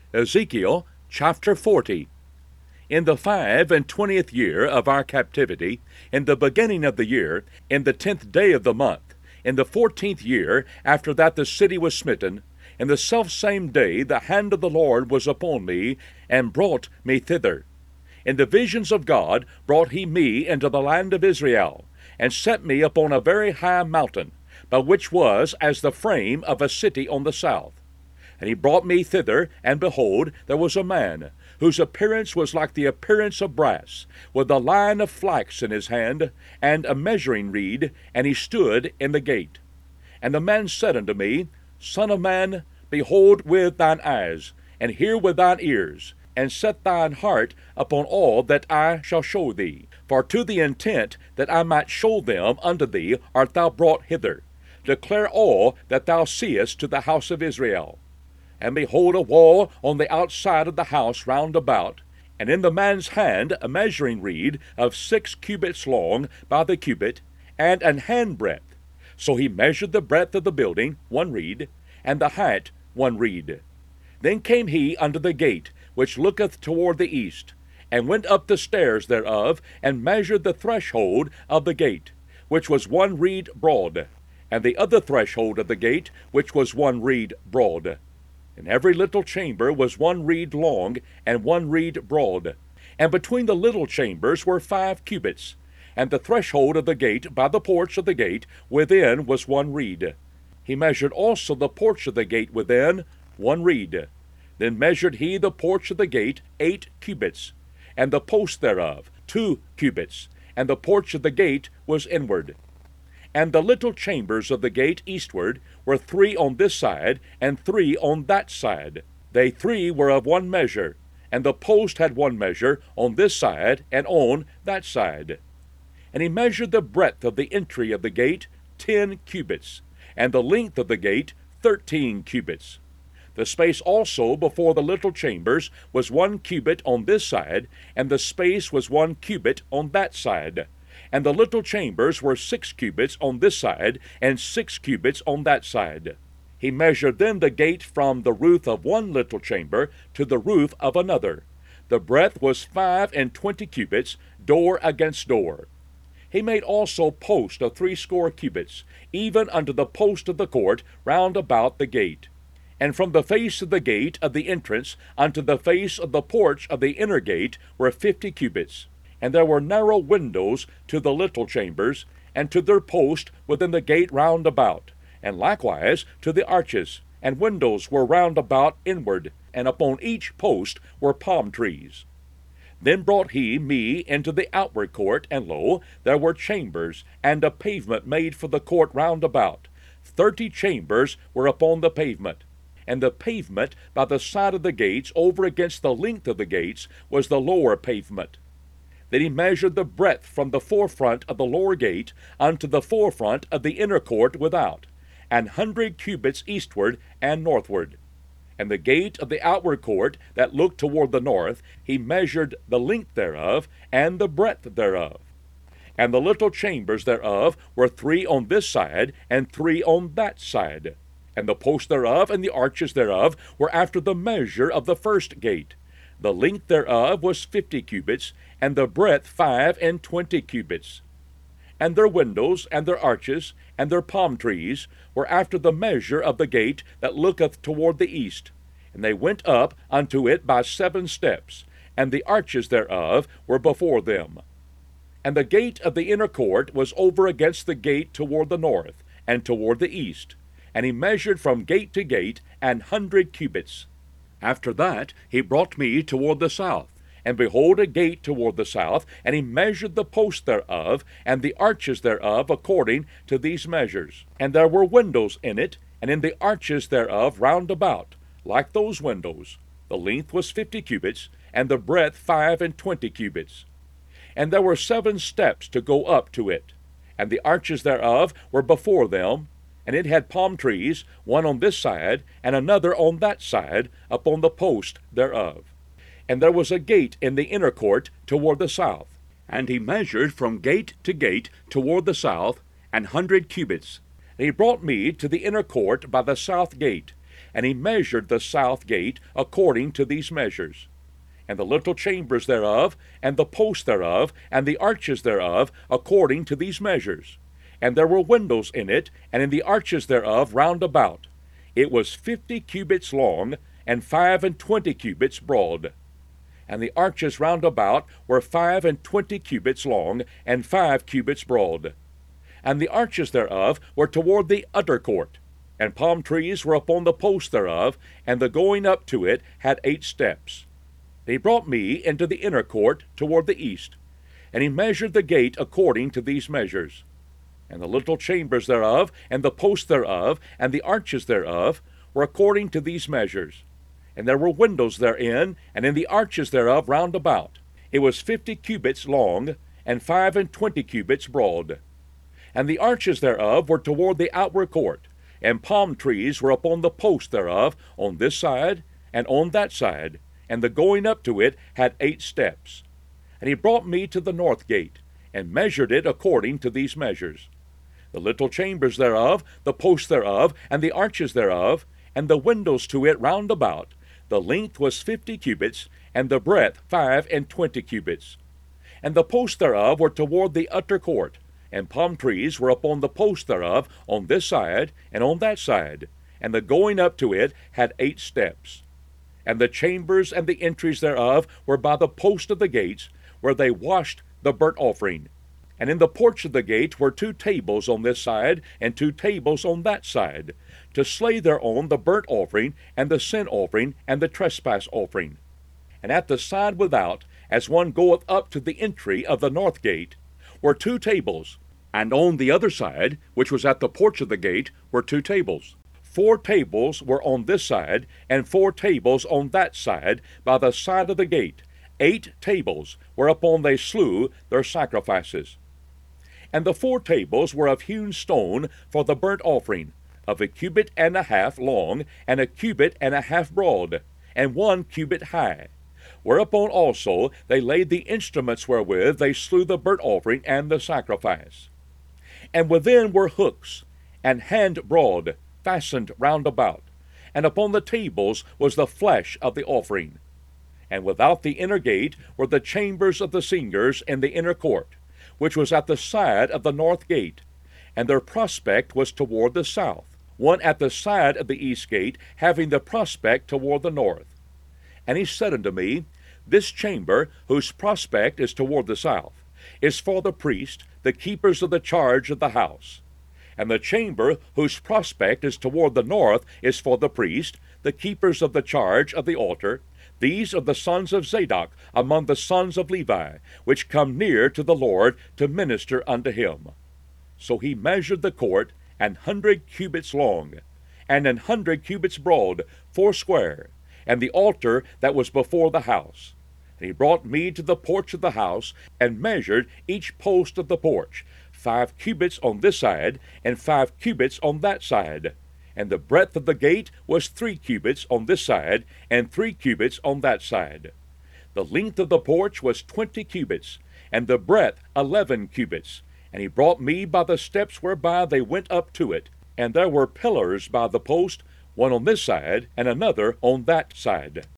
Ezekiel chapter 40. In the 25th year of our captivity, in the beginning of the year, in the 10th day of the month, in the 14th year after that the city was smitten, in the selfsame day the hand of the Lord was upon me, and brought me thither. In the visions of God brought he me into the land of Israel, and set me upon a very high mountain, by which was as the frame of a city on the south. And he brought me thither, and behold, there was a man, whose appearance was like the appearance of brass, with a line of flax in his hand, and a measuring reed, and he stood in the gate. And the man said unto me, Son of man, behold with thine eyes, and hear with thine ears, and set thine heart upon all that I shall show thee. For to the intent that I might show them unto thee art thou brought hither. Declare all that thou seest to the house of Israel. And behold, a wall on the outside of the house round about, and in the man's hand a measuring reed of 6 cubits long by the cubit, and an handbreadth. So he measured the breadth of the building, 1 reed, and the height 1 reed. Then came he unto the gate, which looketh toward the east, and went up the stairs thereof, and measured the threshold of the gate, which was 1 reed broad, and the other threshold of the gate, which was 1 reed broad. And every little chamber was 1 reed long, and 1 reed broad. And between the little chambers were 5 cubits. And the threshold of the gate by the porch of the gate within was 1 reed. He measured also the porch of the gate within 1 reed. Then measured he the porch of the gate 8 cubits, and the post thereof 2 cubits, and the porch of the gate was inward. And the little chambers of the gate eastward were 3 on this side, and 3 on that side. They 3 were of 1 measure, and the post had 1 measure on this side and on that side. And he measured the breadth of the entry of the gate 10 cubits, and the length of the gate 13 cubits. The space also before the little chambers was 1 cubit on this side, and the space was 1 cubit on that side. And the little chambers were 6 cubits on this side, and 6 cubits on that side. He measured then the gate from the roof of 1 little chamber to the roof of another. The breadth was 25 cubits, door against door. He made also posts of 60 cubits, even unto the post of the court round about the gate. And from the face of the gate of the entrance unto the face of the porch of the inner gate were 50 cubits. And there were narrow windows to the little chambers, and to their post within the gate round about, and likewise to the arches, and windows were round about inward, and upon each post were palm trees. Then brought he me into the outward court, and lo, there were chambers, and a pavement made for the court round about. 30 chambers were upon the pavement. And the pavement by the side of the gates over against the length of the gates was the lower pavement. Then he measured the breadth from the forefront of the lower gate unto the forefront of the inner court without, 100 cubits eastward and northward. And the gate of the outward court that looked toward the north, he measured the length thereof, and the breadth thereof. And the little chambers thereof were 3 on this side, and 3 on that side. And the posts thereof and the arches thereof were after the measure of the first gate. The length thereof was 50 cubits, and the breadth 25 cubits. And their windows, and their arches, and their palm trees, were after the measure of the gate that looketh toward the east. And they went up unto it by 7 steps, and the arches thereof were before them. And the gate of the inner court was over against the gate toward the north, and toward the east. And he measured from gate to gate 100 cubits. After that he brought me toward the south, and behold a gate toward the south, and he measured the posts thereof, and the arches thereof according to these measures. And there were windows in it, and in the arches thereof round about, like those windows. The length was 50 cubits, and the breadth 25 cubits. And there were 7 steps to go up to it, and the arches thereof were before them, and it had palm trees, 1 on this side, and another on that side, upon the post thereof. And there was a gate in the inner court toward the south. And he measured from gate to gate toward the south 100 cubits. And he brought me to the inner court by the south gate, And he measured the south gate according to these measures. And the little chambers thereof, and the posts thereof, and the arches thereof, according to these measures. And there were windows in it, and in the arches thereof round about. It was 50 cubits long, and 25 cubits broad. And the arches round about were 25 cubits long, and 5 cubits broad. And the arches thereof were toward the utter court, and palm trees were upon the posts thereof, and the going up to it had 8 steps. And he brought me into the inner court toward the east, and he measured the gate according to these measures. And the little chambers thereof, and the posts thereof, and the arches thereof, were according to these measures. And there were windows therein, and in the arches thereof round about. It was 50 cubits long, and 25 cubits broad. And the arches thereof were toward the outward court, and palm trees were upon the posts thereof, on this side, and on that side, and the going up to it had 8 steps. And he brought me to the north gate, and measured it according to these measures. The little chambers thereof, the posts thereof, and the arches thereof, and the windows to it round about, the length was 50 cubits, and the breadth 25 cubits. And the posts thereof were toward the utter court, and palm trees were upon the posts thereof, on this side, and on that side, and the going up to it had 8 steps. And the chambers and the entries thereof were by the post of the gates, where they washed the burnt offering. And in the porch of the gate were 2 tables on this side, and 2 tables on that side, to slay thereon the burnt offering, and the sin offering, and the trespass offering. And at the side without, as one goeth up to the entry of the north gate, were 2 tables, and on the other side, which was at the porch of the gate, were 2 tables. 4 tables were on this side, and 4 tables on that side, by the side of the gate. 8 tables, whereupon they slew their sacrifices. And the 4 tables were of hewn stone for the burnt offering, of 1.5 cubits long, and 1.5 cubits broad, and 1 cubit high. Whereupon also they laid the instruments wherewith they slew the burnt offering and the sacrifice. And within were hooks, and hand broad, fastened round about, and upon the tables was the flesh of the offering. And without the inner gate were the chambers of the singers in the inner court, which was at the side of the north gate, and their prospect was toward the south, one at the side of the east gate, having the prospect toward the north. And he said unto me, This chamber, whose prospect is toward the south, is for the priest, the keepers of the charge of the house. And the chamber, whose prospect is toward the north, is for the priest, the keepers of the charge of the altar. These are the sons of Zadok among the sons of Levi, which come near to the Lord to minister unto him. So he measured the court 100 cubits long, and 100 cubits broad, foursquare, and the altar that was before the house. And he brought me to the porch of the house, and measured each post of the porch, 5 cubits on this side, and 5 cubits on that side. And the breadth of the gate was 3 cubits on this side, and 3 cubits on that side. The length of the porch was 20 cubits, and the breadth 11 cubits. And he brought me by the steps whereby they went up to it. And there were pillars by the post, one on this side, and another on that side.